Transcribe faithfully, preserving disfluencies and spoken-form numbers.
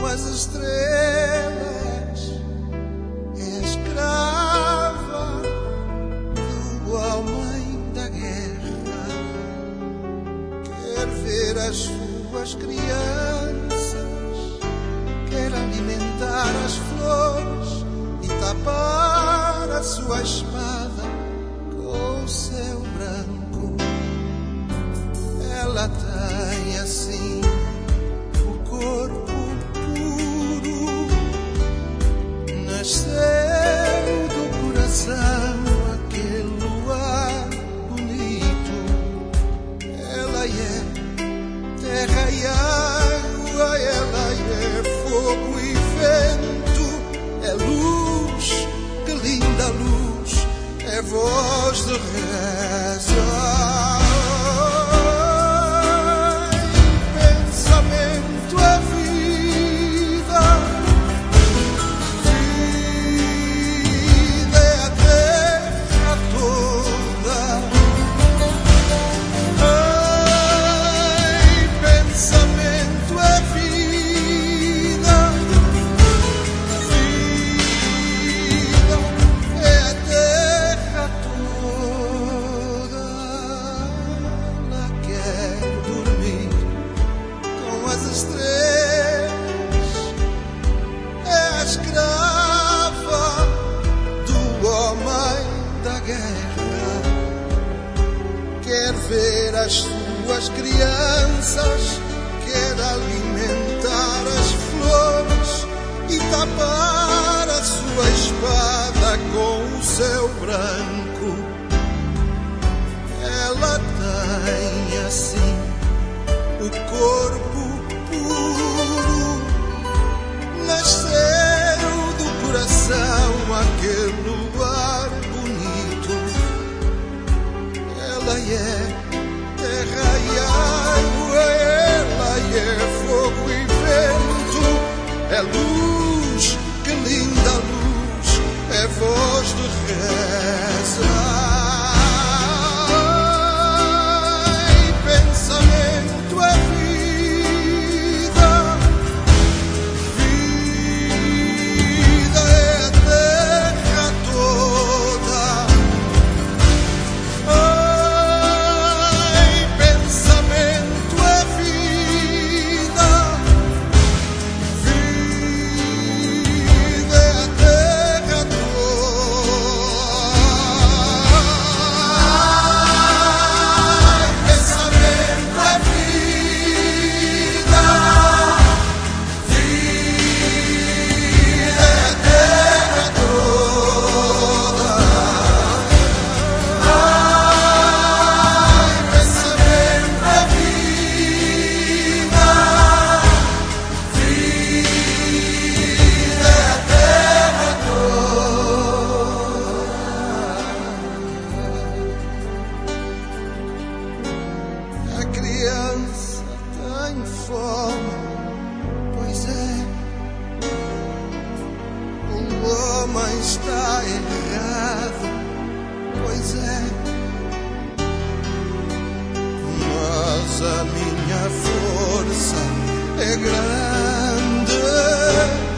as estrelas, é escrava do homem da guerra. Quer ver as suas crianças, quer alimentar as flores e tapar a sua espada com o céu branco. Ela tem assim o corpo puro, nasceu do coração aquele luar bonito. Ela é terra e água, ela é fogo e vento, é luz, que linda luz, é voz de reza. Quer ver as suas crianças, quer alimentar as flores e tapar a sua espada com o céu branco. Ela tem assim o corpo puro, nasceu do coração aquele luar bonito. Ela é terra e água, ela é fogo e vento, é luz, que linda luz, é voz de reza. Ai, pensamento é vida, vida é a terra toda. A criança tem fome, pois é, o homem está errado, pois é, mas a minha força é grande.